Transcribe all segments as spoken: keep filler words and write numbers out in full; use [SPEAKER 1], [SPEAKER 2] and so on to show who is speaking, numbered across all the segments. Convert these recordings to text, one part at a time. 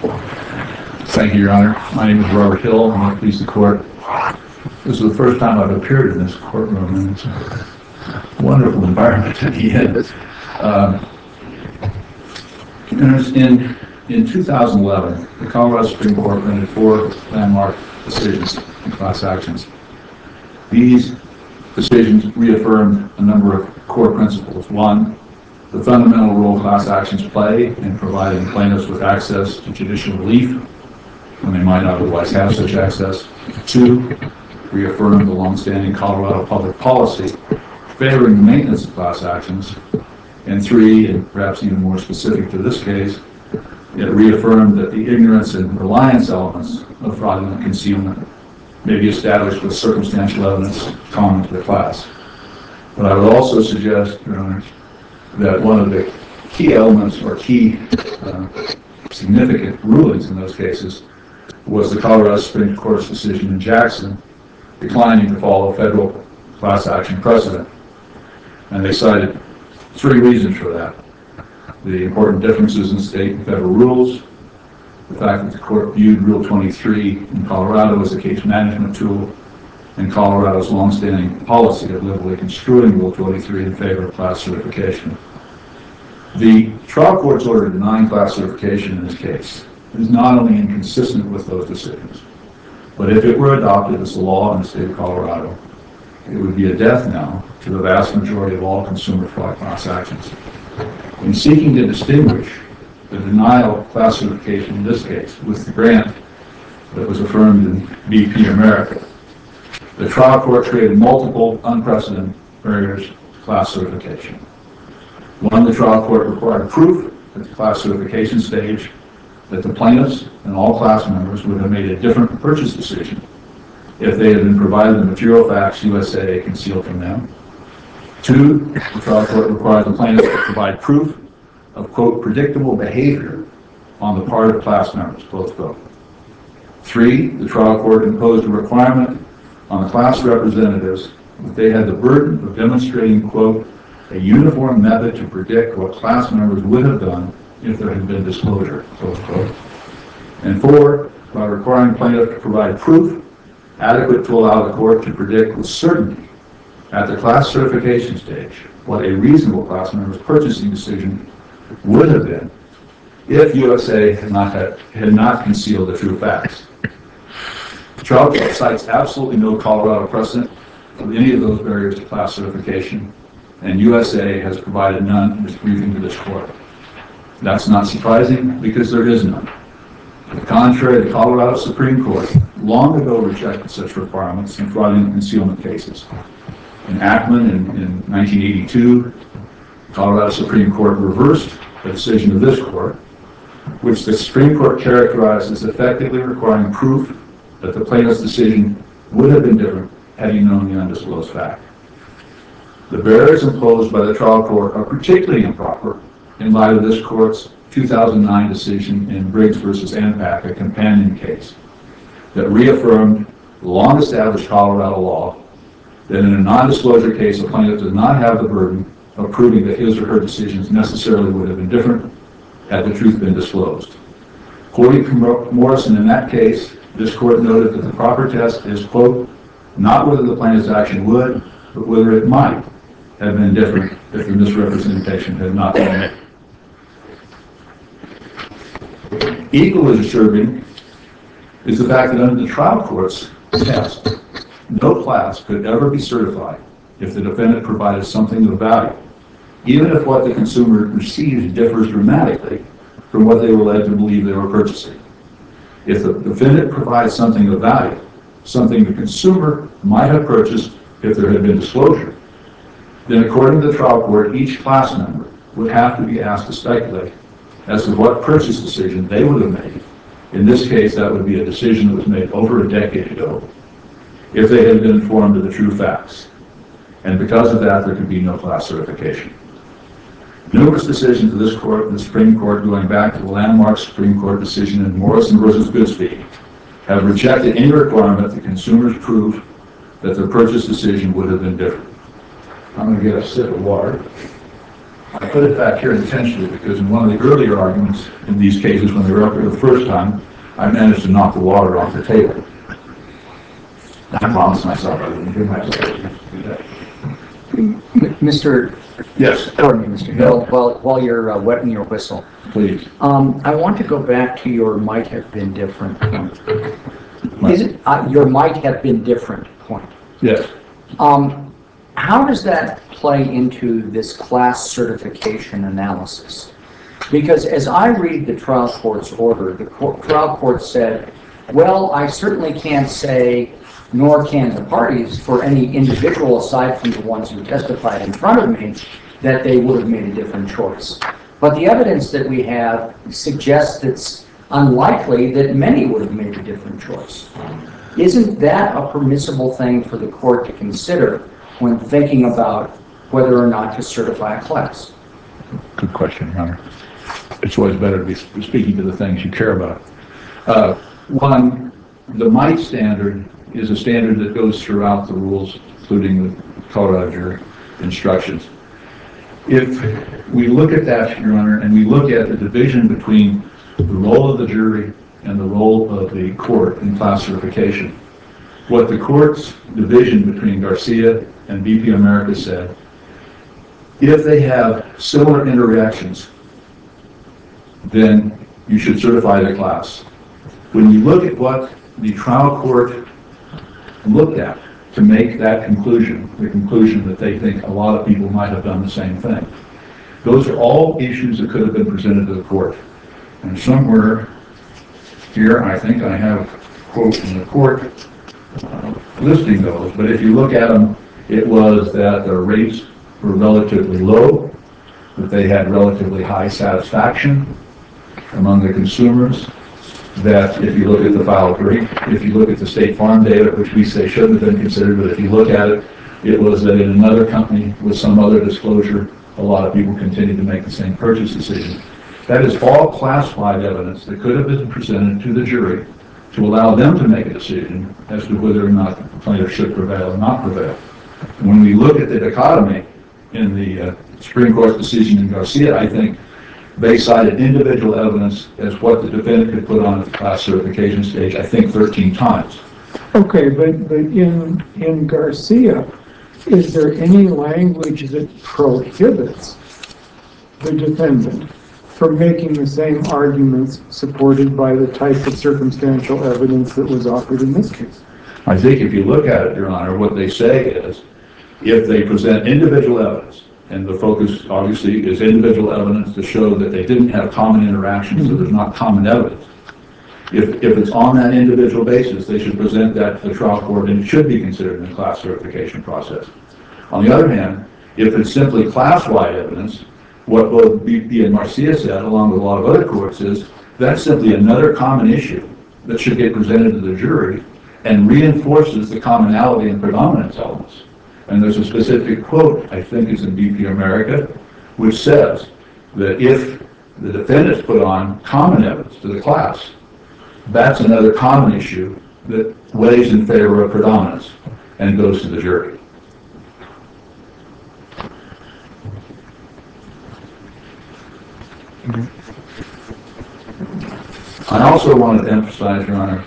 [SPEAKER 1] Thank you, Your Honor. My name is Robert Hill. I'm a police of the court. This is the first time I've appeared in this courtroom, and it's a wonderful environment to be in. Um, in, in two thousand eleven, the Colorado Supreme Court rendered four landmark decisions in class actions. These decisions reaffirmed a number of core principles. One, the fundamental role class actions play in providing plaintiffs with access to judicial relief when they might not otherwise have such access. Two, reaffirmed the longstanding Colorado public policy favoring the maintenance of class actions. And three, and perhaps even more specific to this case, it reaffirmed that the ignorance and reliance elements of fraudulent concealment may be established with circumstantial evidence common to the class. But I would also suggest, Your Honor, that one of the key elements or key uh, significant rulings in those cases was the Colorado Supreme Court's decision in Jackson declining to follow federal class action precedent. And they cited three reasons for that: the important differences in state and federal rules, the fact that the court viewed Rule twenty-three in Colorado as a case management tool, and Colorado's longstanding policy of liberally construing Rule twenty-three in favor of class certification. The trial court's order denying class certification in this case is not only inconsistent with those decisions, but if it were adopted as the law in the state of Colorado, it would be a death knell to the vast majority of all consumer fraud class actions. In seeking to distinguish the denial of class certification in this case with the grant that was affirmed in B P America, the trial court created multiple unprecedented barriers to class certification. One, the trial court required proof at the class certification stage that the plaintiffs and all class members would have made a different purchase decision if they had been provided the material facts U S A concealed from them. Two, the trial court required the plaintiffs to provide proof of, quote, predictable behavior on the part of class members, close quote. Three, the trial court imposed a requirement on the class representatives that they had the burden of demonstrating, quote, a uniform method to predict what class members would have done if there had been disclosure, close quote. And four, by requiring plaintiffs to provide proof adequate to allow the court to predict with certainty at the class certification stage what a reasonable class member's purchasing decision would have been if U S A had not, had, had not concealed the true facts. The trial court cites absolutely no Colorado precedent for any of those barriers to class certification, and U S A has provided none in its briefing to this court. That's not surprising because there is none. On the contrary, the Colorado Supreme Court long ago rejected such requirements in fraudulent concealment cases. In Ackman in, in nineteen eighty-two, the Colorado Supreme Court reversed the decision of this court, which the Supreme Court characterized as effectively requiring proof that the plaintiff's decision would have been different had he known the undisclosed fact. The barriers imposed by the trial court are particularly improper in light of this court's two thousand nine decision in Briggs versus ANPAC, a companion case, that reaffirmed long-established Colorado law that in a non-disclosure case, a plaintiff does not have the burden of proving that his or her decisions necessarily would have been different had the truth been disclosed. Quoting Morrison in that case, this court noted that the proper test is, quote, not whether the plaintiff's action would, but whether it might have been different if the misrepresentation had not been made. Equally disturbing is the fact that under the trial court's test, no class could ever be certified if the defendant provided something of value, even if what the consumer receives differs dramatically from what they were led to believe they were purchasing. If the defendant provides something of value, something the consumer might have purchased if there had been disclosure, then according to the trial court, each class member would have to be asked to speculate as to what purchase decision they would have made. In this case, that would be a decision that was made over a decade ago if they had been informed of the true facts. And because of that, there could be no class certification. Numerous decisions of this court and the Supreme Court, going back to the landmark Supreme Court decision in Morrison versus Goodspeed, have rejected any requirement that consumers prove that their purchase decision would have been different. I'm going to get a sip of water. I put it back here intentionally because in one of the earlier arguments in these cases, when they were up here the first time, I managed to knock the water off the table. I promised myself I wouldn't do myself do that.
[SPEAKER 2] Mister
[SPEAKER 1] Yes.
[SPEAKER 2] Pardon me, Mister Hill, while, while you're uh, wetting your whistle,
[SPEAKER 1] Please.
[SPEAKER 2] um, I want to go back to your might have been different point. Is it, uh, your might have been different point.
[SPEAKER 1] Yes.
[SPEAKER 2] Um, how does that play into this class certification analysis? Because as I read the trial court's order, the court, trial court said, well, I certainly can't say, nor can the parties, for any individual aside from the ones who testified in front of me, that they would have made a different choice. But the evidence that we have suggests it's unlikely that many would have made a different choice. Isn't that a permissible thing for the court to consider when thinking about whether or not to certify a class?
[SPEAKER 1] Good question, Your Honor. It's always better to be speaking to the things you care about. Uh, one, the might standard is a standard that goes throughout the rules, including the Colorado jury instructions. If we look at that, Your Honor, and we look at the division between the role of the jury and the role of the court in class certification, what the court's division between Garcia and B P America said, if they have similar interactions, then you should certify the class. When you look at what the trial court looked at to make that conclusion, the conclusion that they think a lot of people might have done the same thing, those are all issues that could have been presented to the court. And somewhere here, I think I have a quote from the court uh, listing those, but if you look at them, it was that the rates were relatively low, that they had relatively high satisfaction among the consumers, that if you look at the file brief, if you look at the State Farm data, which we say shouldn't have been considered, but if you look at it, it was that in another company with some other disclosure, a lot of people continued to make the same purchase decision. That is all classified evidence that could have been presented to the jury to allow them to make a decision as to whether or not the plaintiff should prevail or not prevail. When we look at the dichotomy in the uh, Supreme Court's decision in Garcia, I think they cited individual evidence as what the defendant could put on at the class certification stage, I think thirteen times.
[SPEAKER 3] Okay, but, but in, in Garcia, is there any language that prohibits the defendant from making the same arguments supported by the type of circumstantial evidence that was offered in this case?
[SPEAKER 1] I think if you look at it, Your Honor, what they say is, if they present individual evidence, and the focus obviously is individual evidence to show that they didn't have common interactions, so there's not common evidence. If, if it's on that individual basis, they should present that to the trial court and it should be considered in the class certification process. On the other hand, if it's simply class-wide evidence, what both B P and Marcia said, along with a lot of other courts, is that's simply another common issue that should get presented to the jury and reinforces the commonality and predominance elements. And there's a specific quote, I think is in B P America, which says that if the defendants put on common evidence to the class, that's another common issue that weighs in favor of predominance and goes to the jury. I also wanted to emphasize, Your Honor,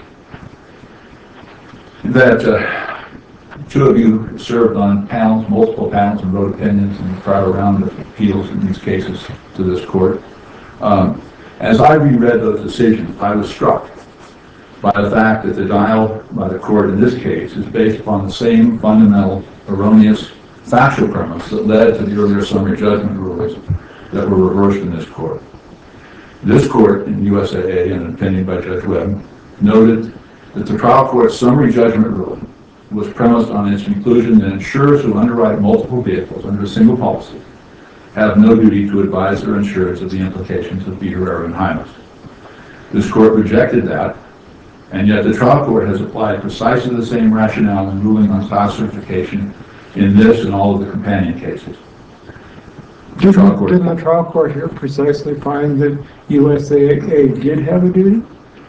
[SPEAKER 1] that uh, two of you served on panels, multiple panels, and wrote opinions in the prior round of appeals in these cases to this court. Um, as I reread those decisions, I was struck by the fact that the denial by the court in this case is based upon the same fundamental, erroneous factual premise that led to the earlier summary judgment rulings that were reversed in this court. This court in U S A A, in an opinion by Judge Webb, noted that the trial court's summary judgment ruling was premised on its conclusion that insurers who underwrite multiple vehicles under a single policy have no duty to advise their insurers of the implications of Peter, Error, and Hymas. This court rejected that, and yet the trial court has applied precisely the same rationale in ruling on class certification in this and all of the companion cases. The trial court,
[SPEAKER 3] Didn't the trial court here precisely find that U S A A did have a duty?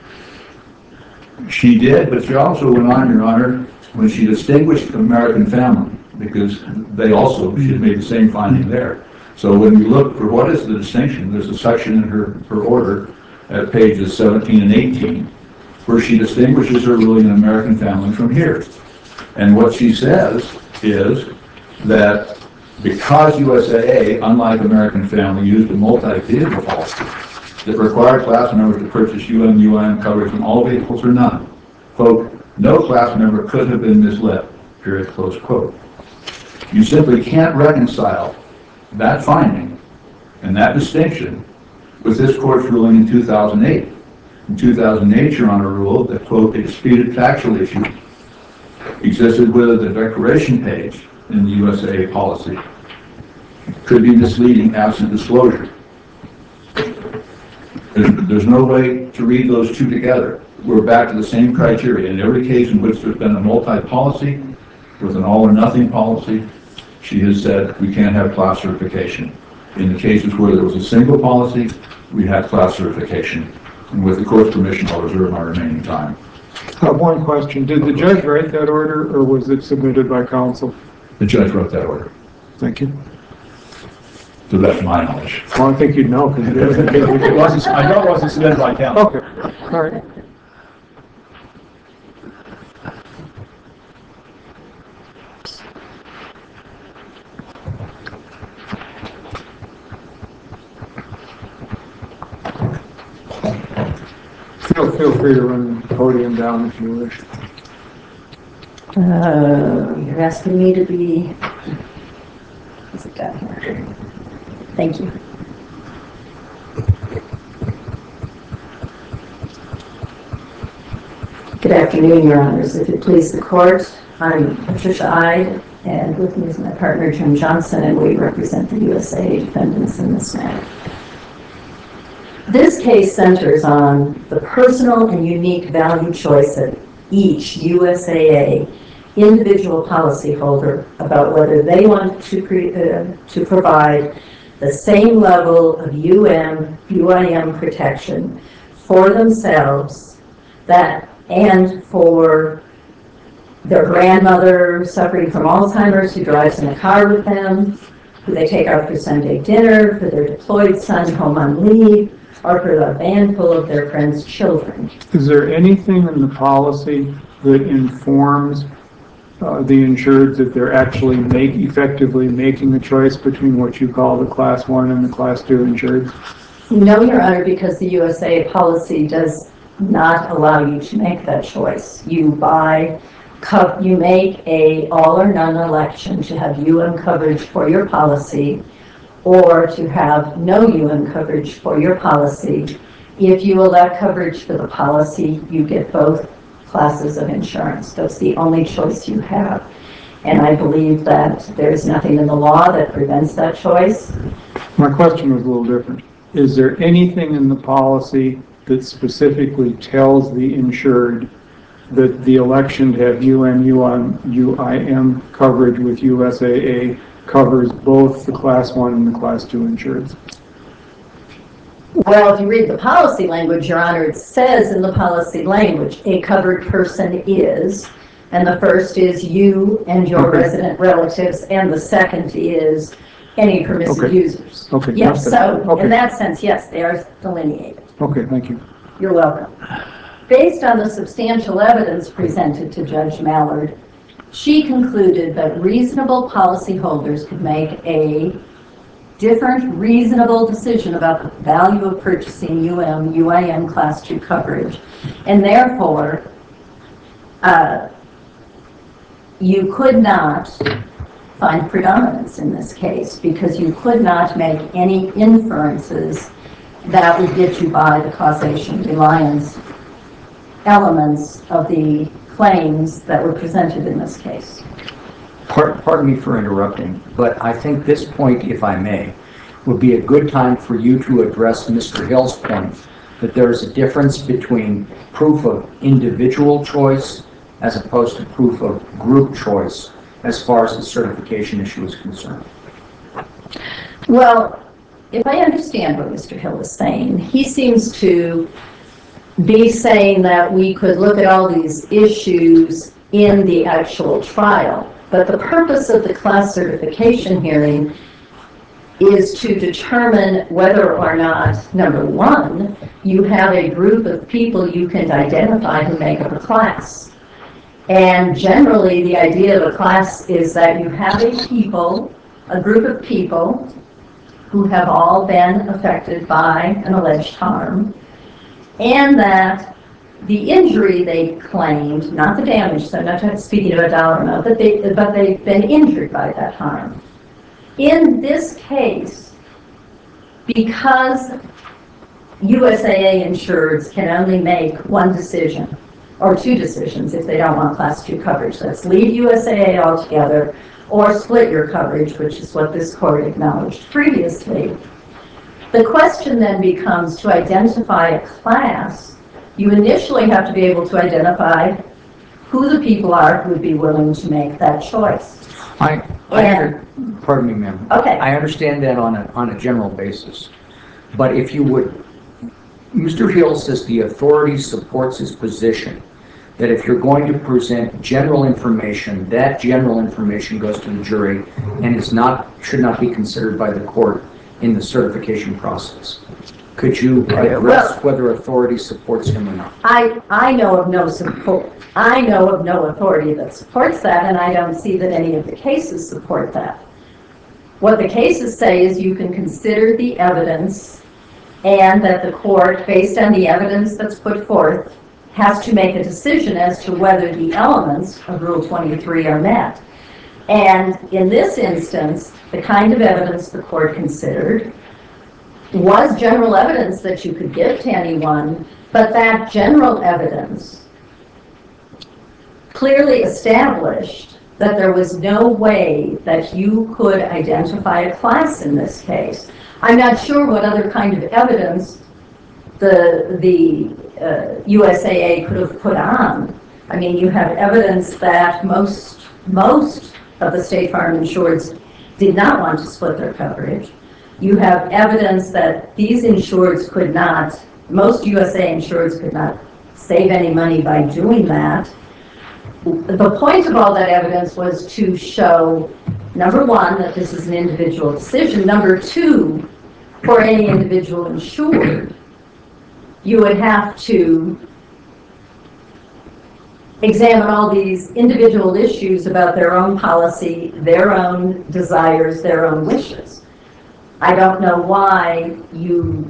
[SPEAKER 1] She did, but she also went on, Your Honor, when she distinguished American Family, because they also, she had made the same finding there. So when we look for what is the distinction, there's a section in her, her order at pages seventeen and eighteen where she distinguishes her ruling in American Family from here. And what she says is that because U S A A, unlike American Family, used a multi-vehicle policy that required class members to purchase U M U I M coverage from all vehicles or none, quote, no class member could have been misled, period, close quote. You simply can't reconcile that finding and that distinction with this court's ruling in two thousand eight. In two thousand eight, Your Honor ruled that, quote, a disputed factual issue existed whether the declaration page in the U S A A policy could be misleading absent disclosure. There's, there's no way to read those two together. We're back to the same criteria. In every case in which there's been a multi-policy with an all-or-nothing policy, she has said we can't have class certification. In the cases where there was a single policy, we had class certification. And with the court's permission, I'll reserve my remaining time.
[SPEAKER 3] I have one question. Did the judge write that order, or was it submitted by counsel?
[SPEAKER 1] The judge wrote that order.
[SPEAKER 3] Thank you.
[SPEAKER 1] To the best of my knowledge.
[SPEAKER 3] Well, I think you'd know, because it was
[SPEAKER 4] It wasn't, I know it wasn't submitted by counsel.
[SPEAKER 3] Okay, all right. Feel, feel free to run the podium down if you wish.
[SPEAKER 5] Uh, you're asking me to be, is it down here? Thank you. Good afternoon, Your Honors. If it please the court, I'm Patricia Ide, and with me is my partner, Jim Johnson, and we represent the U S A A defendants in this matter. This case centers on the personal and unique value choice of each U S A A individual policyholder about whether they want to, pre, uh, to provide the same level of U M, U I M protection for themselves that and for their grandmother suffering from Alzheimer's who drives in a car with them, who they take out for Sunday dinner, for their deployed son home on leave, or for a van full of their friends' children.
[SPEAKER 3] Is there anything in the policy that informs uh, the insured that they're actually make, effectively making a choice between what you call the class one and the class two insured?
[SPEAKER 5] No, Your Honor, because the U S A A policy does not allow you to make that choice. You buy, co- you make a all or none election to have U M coverage for your policy, or to have no U M coverage for your policy. If you elect coverage for the policy, you get both classes of insurance. That's the only choice you have. And I believe that there's nothing in the law that prevents that choice.
[SPEAKER 3] My question was a little different. Is there anything in the policy that specifically tells the insured that the election to have U M, U I M coverage with U S A A covers both the class one and the class two insureds?
[SPEAKER 5] Well, if you read the policy language, Your Honor, it says in the policy language, a covered person is, and the first is you and your
[SPEAKER 3] Okay.
[SPEAKER 5] resident relatives, and the second is any permissive
[SPEAKER 3] Okay.
[SPEAKER 5] users.
[SPEAKER 3] Okay.
[SPEAKER 5] Yes, so
[SPEAKER 3] Okay.
[SPEAKER 5] in that sense, yes, they are delineated.
[SPEAKER 3] Okay, thank you.
[SPEAKER 5] You're welcome. Based on the substantial evidence presented to Judge Mallard, she concluded that reasonable policyholders could make a different, reasonable decision about the value of purchasing U M, U I M Class two coverage, and therefore, uh, you could not find predominance in this case because you could not make any inferences that would get you by the causation reliance elements of the claims that were presented in this case.
[SPEAKER 2] Part, pardon me for interrupting, but I think this point, if I may, would be a good time for you to address Mister Hill's point that there is a difference between proof of individual choice as opposed to proof of group choice as far as the certification issue is concerned.
[SPEAKER 5] Well, if I understand what Mister Hill is saying, he seems to be saying that we could look at all these issues in the actual trial. But the purpose of the class certification hearing is to determine whether or not, number one, you have a group of people you can identify who make up a class. And generally, the idea of a class is that you have a people, a group of people who have all been affected by an alleged harm, and that the injury they claimed, not the damage, so I'm not speaking of a dollar amount, but, they, but they've been injured by that harm. In this case, because U S A A insureds can only make one decision, or two decisions if they don't want class two coverage. Let's leave U S A A altogether, or split your coverage, which is what this court acknowledged previously. The question then becomes, to identify a class, you initially have to be able to identify who the people are who would be willing to make that choice.
[SPEAKER 2] I, I
[SPEAKER 5] And-
[SPEAKER 2] pardon me, ma'am.
[SPEAKER 5] Okay.
[SPEAKER 2] I understand that on a, on a general basis. But if you would, Mister Hill says the authority supports his position that if you're going to present general information, that general information goes to the jury and is not, should not be considered by the court in the certification process. Could you address whether authority supports him or not?
[SPEAKER 5] I, I know of no support. I know of no authority that supports that, and I don't see that any of the cases support that. What the cases say is you can consider the evidence, and that the court, based on the evidence that's put forth, has to make a decision as to whether the elements of Rule twenty-three are met. And in this instance, the kind of evidence the court considered was general evidence that you could give to anyone, but that general evidence clearly established that there was no way that you could identify a class in this case. I'm not sure what other kind of evidence the, the uh, U S A A could have put on. I mean, you have evidence that most, most of the State Farm insureds did not want to split their coverage. You have evidence that these insureds could not, most U S A insureds could not save any money by doing that. The point of all that evidence was to show, number one, that this is an individual decision. Number two, for any individual insured, you would have to examine all these individual issues about their own policy, their own desires, their own wishes. I don't know why you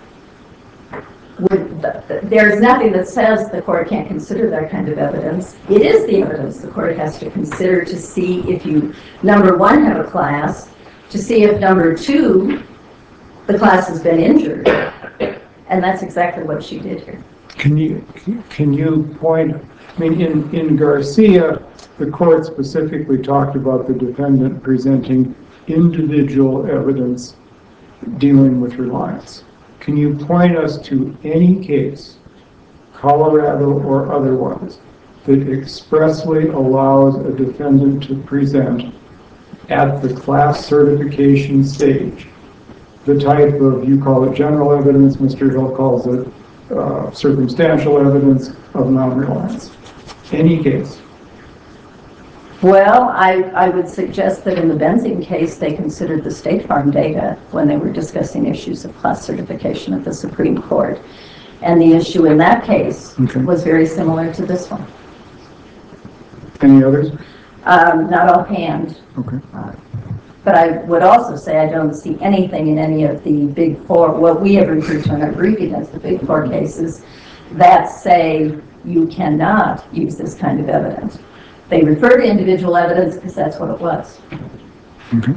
[SPEAKER 5] would, there's nothing that says the court can't consider that kind of evidence. It is the evidence the court has to consider to see if you, number one, have a class, to see if, number two, the class has been injured. And that's exactly what she did here.
[SPEAKER 3] Can you, can you point, I mean, in, in Garcia, the court specifically talked about the defendant presenting individual evidence dealing with reliance. Can you point us to any case, Colorado or otherwise, that expressly allows a defendant to present at the class certification stage the type of, you call it general evidence, Mister Hill calls it uh, circumstantial evidence of non-reliance? Any case?
[SPEAKER 5] Well, I, I would suggest that in the Benzing case, they considered the State Farm data when they were discussing issues of class certification at the Supreme Court. And the issue in that case
[SPEAKER 3] Okay.
[SPEAKER 5] was very similar to this one.
[SPEAKER 3] Any others?
[SPEAKER 5] Um, not offhand.
[SPEAKER 3] Okay.
[SPEAKER 5] Uh, but I would also say I don't see anything in any of the big four, what we have referred to in our briefing as the big four cases, that say you cannot use this kind of evidence. They refer to individual evidence because that's what it was.
[SPEAKER 3] Okay.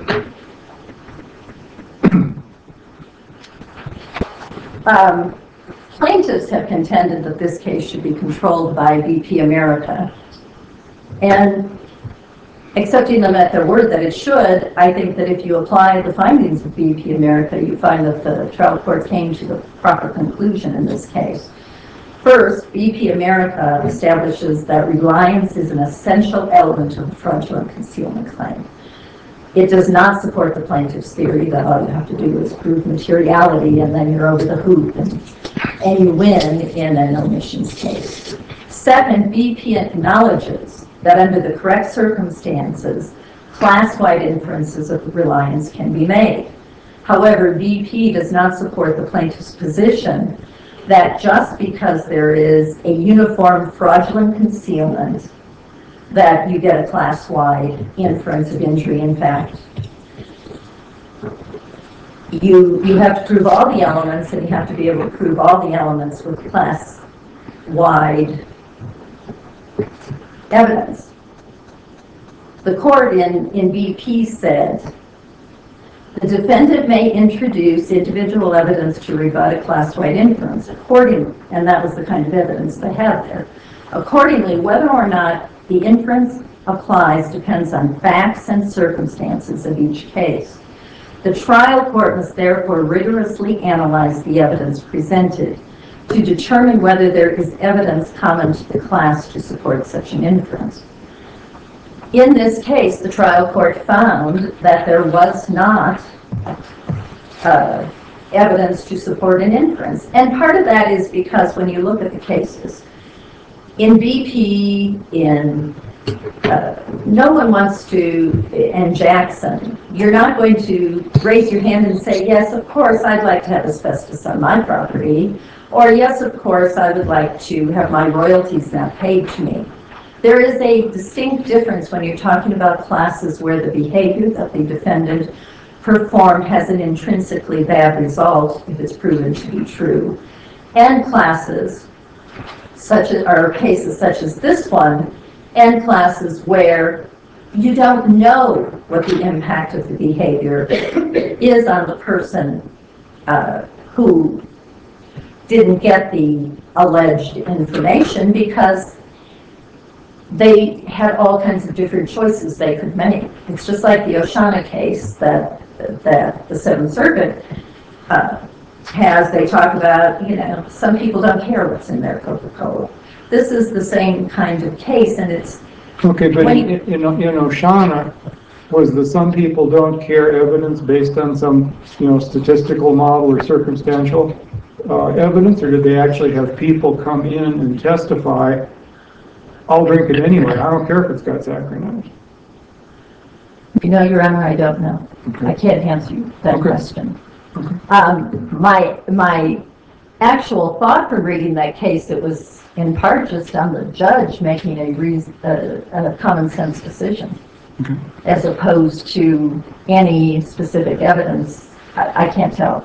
[SPEAKER 5] Um, plaintiffs have contended that this case should be controlled by B P America. And accepting them at their word that it should, I think that if you apply the findings of B P America, you find that the trial court came to the proper conclusion in this case. First, B P America establishes that reliance is an essential element of the fraudulent concealment claim. It does not support the plaintiff's theory that all you have to do is prove materiality and then you're over the hoop and, and you win in an omissions case. Second, B P acknowledges that under the correct circumstances, class-wide inferences of reliance can be made. However, B P does not support the plaintiff's position that just because there is a uniform fraudulent concealment that you get a class-wide inference of injury. In fact, you, you have to prove all the elements, and you have to be able to prove all the elements with class-wide evidence. The court in, in B P said, the defendant may introduce individual evidence to rebut a class-wide inference, according, and that was the kind of evidence they had there. Accordingly, whether or not the inference applies depends on facts and circumstances of each case. The trial court must therefore rigorously analyze the evidence presented to determine whether there is evidence common to the class to support such an inference. In this case, the trial court found that there was not uh, evidence to support an inference. And part of that is because when you look at the cases, in B P, in uh, no one wants to, and Jackson, you're not going to raise your hand and say, yes, of course, I'd like to have asbestos on my property, or yes, of course, I would like to have my royalties not paid to me. There is a distinct difference when you're talking about classes where the behavior that the defendant performed has an intrinsically bad result if it's proven to be true, and classes such as, or cases such as this one, and classes where you don't know what the impact of the behavior is on the person uh, who didn't get the alleged information because they had all kinds of different choices they could make. It's just like the Oshana case that that the Seventh Circuit uh, has. They talk about, you know, some people don't care what's in their Coca-Cola. This is the same kind of case, and it's
[SPEAKER 3] Okay, but
[SPEAKER 5] when
[SPEAKER 3] in,
[SPEAKER 5] you,
[SPEAKER 3] in, in Oshana, was the some people don't care evidence based on some, you know, statistical model or circumstantial uh, evidence, or did they actually have people come in and testify, I'll drink it anyway, I don't care if it's got saccharin in it?
[SPEAKER 5] you know, Your Honor, I don't know.
[SPEAKER 3] Okay.
[SPEAKER 5] I can't answer you that
[SPEAKER 3] Okay.
[SPEAKER 5] question. Um, my my actual thought from reading that case, it was in part just on the judge making a, reason, a, a common sense decision,
[SPEAKER 3] Okay.
[SPEAKER 5] as opposed to any specific evidence. I, I can't tell.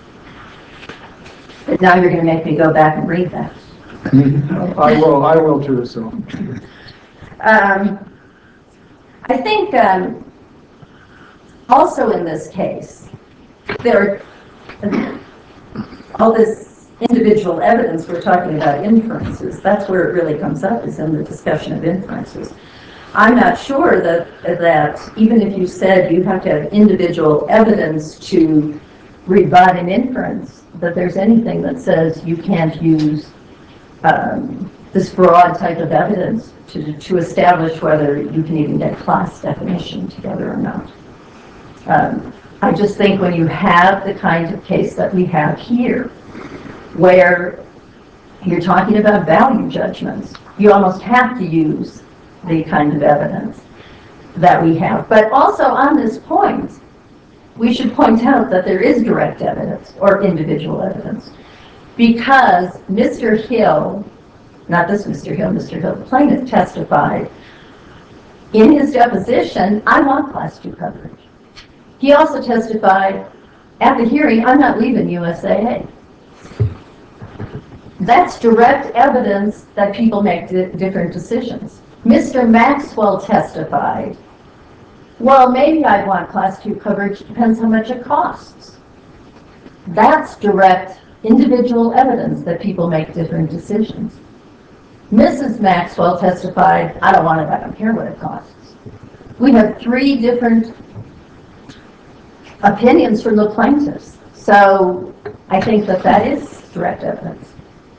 [SPEAKER 5] But now you're going to make me go back and read that.
[SPEAKER 3] I will, I will too, so.
[SPEAKER 5] Um, I think um, also in this case, there are all this individual evidence. We're talking about inferences. That's where it really comes up, is in the discussion of inferences. I'm not sure that that even if you said you have to have individual evidence to rebut an inference, that there's anything that says you can't use um, this broad type of evidence to, to establish whether you can even get class definition together or not. Um, I just think when you have the kind of case that we have here, where you're talking about value judgments, you almost have to use the kind of evidence that we have. But also on this point, we should point out that there is direct evidence or individual evidence, because Mister Hill, not this Mister Hill, Mister Hill, the plaintiff, testified in his deposition, I want class two coverage. He also testified at the hearing, I'm not leaving U S A A. That's direct evidence that people make di- different decisions. Mister Maxwell testified, well, maybe I'd want class two coverage, depends how much it costs. That's direct individual evidence that people make different decisions. Missus Maxwell testified, I don't want it, I don't care what it costs. We have three different opinions from the plaintiffs. So I think that that is direct evidence.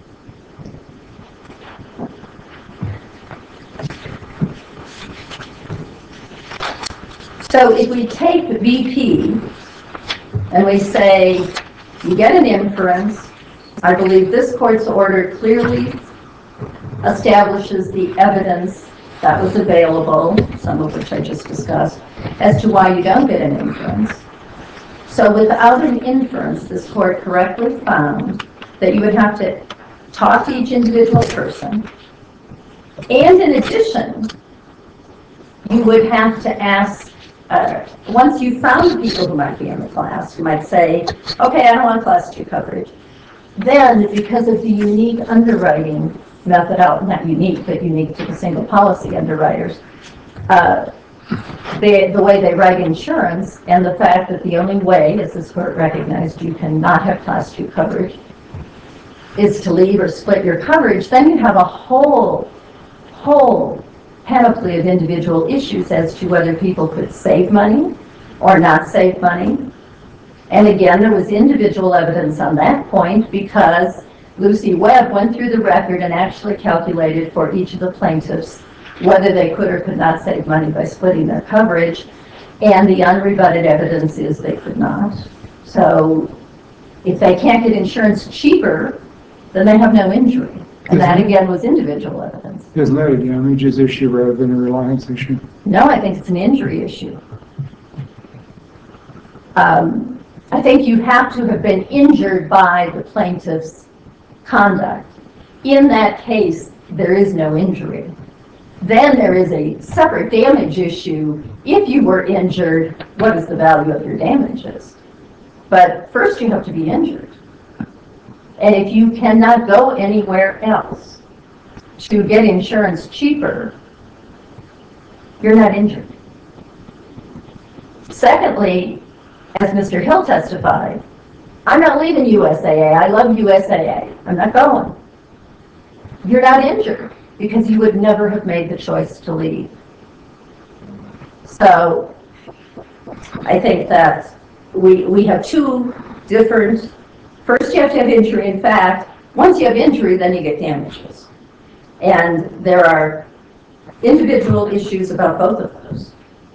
[SPEAKER 5] So if we take V P and we say, you get an inference, I believe this court's order clearly establishes the evidence that was available, some of which I just discussed, as to why you don't get an inference. So without an inference, this court correctly found that you would have to talk to each individual person, and in addition, you would have to ask, uh, once you found the people who might be in the class, you might say, okay, I don't want class two coverage. Then, because of the unique underwriting methodology, not unique, but unique to the single policy underwriters, uh, they, the way they write insurance, and the fact that the only way, as this court recognized, you cannot have class two coverage is to leave or split your coverage, then you have a whole, whole panoply of individual issues as to whether people could save money or not save money. And again, there was individual evidence on that point because Lucy Webb went through the record and actually calculated for each of the plaintiffs whether they could or could not save money by splitting their coverage, and the unrebutted evidence is they could not. So if they can't get insurance cheaper, then they have no injury. And that again was individual evidence.
[SPEAKER 3] Isn't that a damages issue rather than a reliance issue?
[SPEAKER 5] No, I think it's an injury issue. Um, I think you have to have been injured by the plaintiff's conduct. In that case, there is no injury. Then there is a separate damage issue. If you were injured, what is the value of your damages? But first you have to be injured. And if you cannot go anywhere else to get insurance cheaper, you're not injured. Secondly, as Mister Hill testified, I'm not leaving U S A A. I love U S A A. I'm not going. You're not injured because you would never have made the choice to leave. So I think that we, we have two different, first you have to have injury. In fact, once you have injury, then you get damages. And there are individual issues about both of those.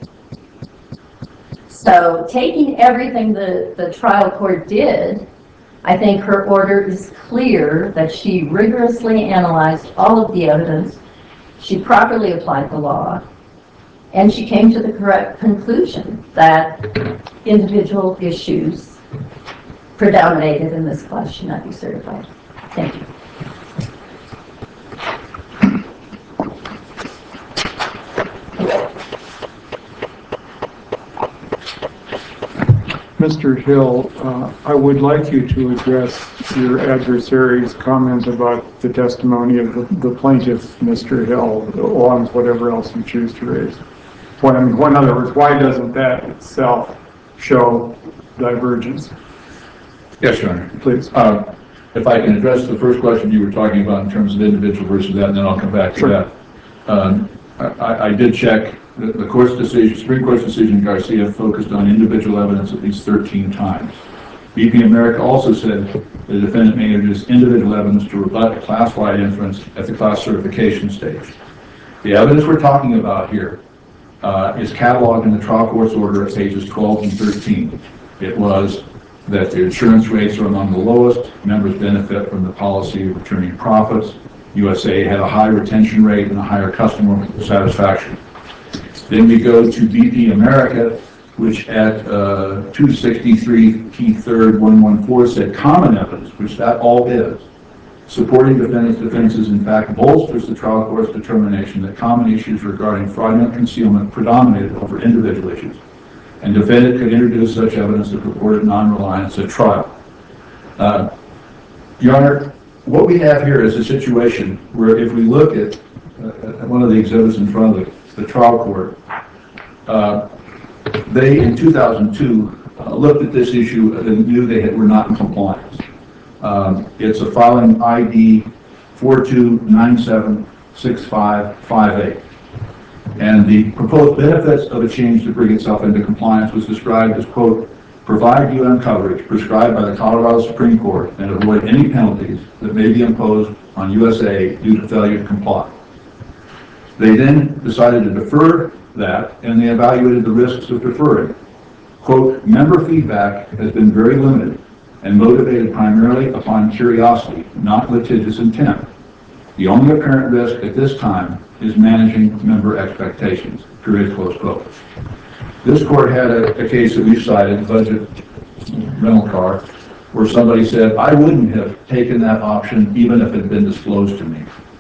[SPEAKER 5] So taking everything the, the trial court did, I think her order is clear that she rigorously analyzed all of the evidence, she properly applied the law, and she came to the correct conclusion that individual issues predominated in this class should not be certified. Thank you.
[SPEAKER 3] Mister Hill, uh, I would like you to address your adversary's comments about the testimony of the, the plaintiff, Mister Hill, along with whatever else you choose to raise. When, in other words, why doesn't that itself show divergence?
[SPEAKER 1] Yes, Your Honor.
[SPEAKER 3] Please.
[SPEAKER 1] Uh, if I can address the first question you were talking about in terms of individual versus that, and then I'll come back to
[SPEAKER 3] Sure.
[SPEAKER 1] that. Um, I, I did check the, the court's decision, Supreme Court's decision in Garcia focused on individual evidence at least thirteen times. B P America also said the defendant may introduce individual evidence to rebut a class-wide inference at the class certification stage. The evidence we're talking about here uh, is cataloged in the trial court's order at pages twelve and thirteen. It was that the insurance rates are among the lowest, members benefit from the policy of returning profits, U S A had a high retention rate and a higher customer satisfaction. Then we go to B P America, which at uh, two sixty-three P third one fourteen said common evidence, which that all is, supporting defendant's defenses in fact bolsters the trial court's determination that common issues regarding fraudulent concealment predominated over individual issues, and defendant could introduce such evidence of purported non-reliance at trial. Uh, Your Honor, what we have here is a situation where if we look at, uh, at one of the exhibits in front of the, the trial court, uh, they in two thousand two uh, looked at this issue and knew they had, were not in compliance. Um, it's a filing I D four two nine seven six five five eight. And the proposed benefits of a change to bring itself into compliance was described as, quote, provide U M coverage prescribed by the Colorado Supreme Court and avoid any penalties that may be imposed on U S A due to failure to comply. They then decided to defer that, and they evaluated the risks of deferring. Quote, member feedback has been very limited and motivated primarily upon curiosity, not litigious intent. The only apparent risk at this time is managing member expectations, period, close quote. This court had a, a case that we cited, budget rental car, where somebody said, I wouldn't have taken that option even if it had been disclosed to me.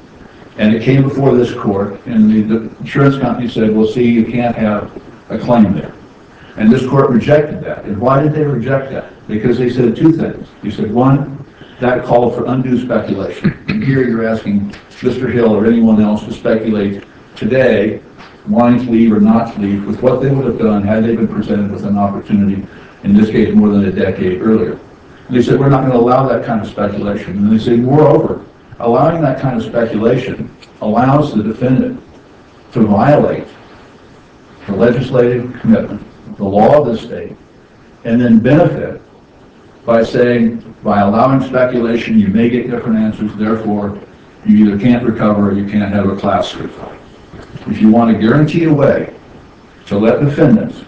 [SPEAKER 1] And it came before this court, and the, the insurance company said, well, see, you can't have a claim there. And this court rejected that. And why did they reject that? Because they said two things. They said, one, that called for undue speculation. And here you're asking Mister Hill or anyone else to speculate today, wanting to leave or not to leave, with what they would have done had they been presented with an opportunity, in this case more than a decade earlier. And they said, we're not going to allow that kind of speculation. And they say, moreover, allowing that kind of speculation allows the defendant to violate the legislative commitment, the law of the state, and then benefit by saying, by allowing speculation, you may get different answers, therefore you either can't recover or you can't have a class certified. If you want to guarantee a way to let defendants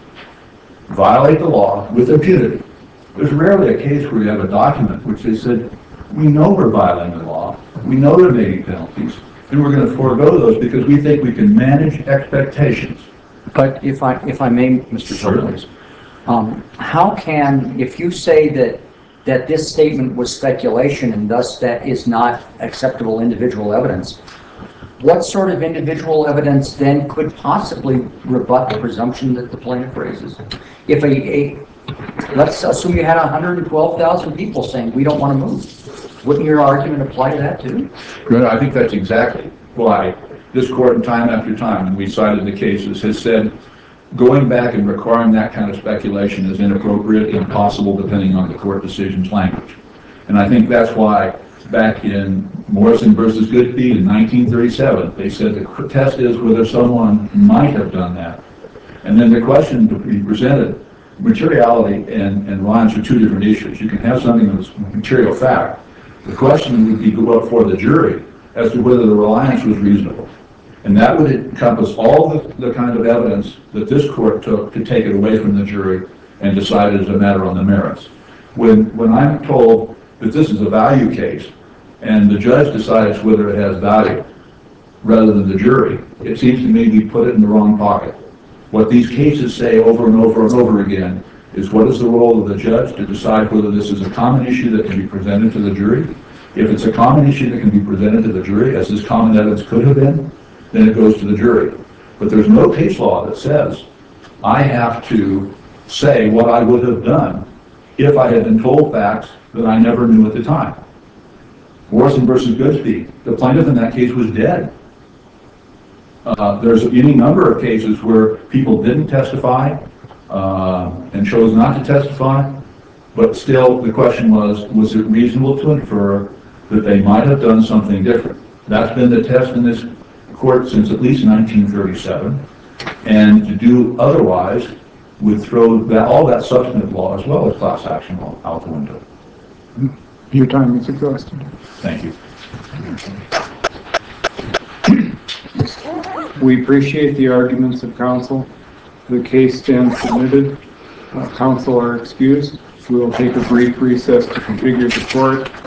[SPEAKER 1] violate the law with impunity, there's rarely a case where you have a document which they said, we know we're violating the law, we know there may be penalties, and we're going to forego those because we think we can manage expectations.
[SPEAKER 2] But if I, if I may, Mister Shoulders, um, how can, if you say that, that this statement was speculation and thus that is not acceptable individual evidence, what sort of individual evidence then could possibly rebut the presumption that the plaintiff raises? If a, a let's assume you had one hundred twelve thousand people saying we don't want to move, wouldn't your argument apply to that too?
[SPEAKER 1] Good. I think that's exactly why this court, in time after time, and we cited the cases, has said going back and requiring that kind of speculation is inappropriate, impossible, depending on the court decision's language. And I think that's why back in Morrison versus Goodspeed in nineteen thirty-seven, they said the test is whether someone might have done that. And then the question to be presented, materiality and, and reliance are two different issues. You can have something that's material fact. The question would be go up for the jury as to whether the reliance was reasonable. And that would encompass all the, the kind of evidence that this court took to take it away from the jury and decide it as a matter on the merits. When, when I'm told that this is a value case and the judge decides whether it has value rather than the jury, it seems to me we put it in the wrong pocket. What these cases say over and over and over again is what is the role of the judge to decide whether this is a common issue that can be presented to the jury. If it's a common issue that can be presented to the jury, as this common evidence could have been, then it goes to the jury. But there's no case law that says I have to say what I would have done if I had been told facts that I never knew at the time. Morrison versus Goodspeed, the plaintiff in that case was dead. Uh, there's any number of cases where people didn't testify uh, and chose not to testify, but still the question was, was it reasonable to infer that they might have done something different? That's been the test in this court since at least nineteen thirty-seven, and to do otherwise would throw that, all that substantive law as well as class action law out the window.
[SPEAKER 3] Your time is exhausted.
[SPEAKER 1] Thank you.
[SPEAKER 3] We appreciate the arguments of counsel. The case stands submitted. Uh, counsel are excused. We will take a brief recess to configure the court.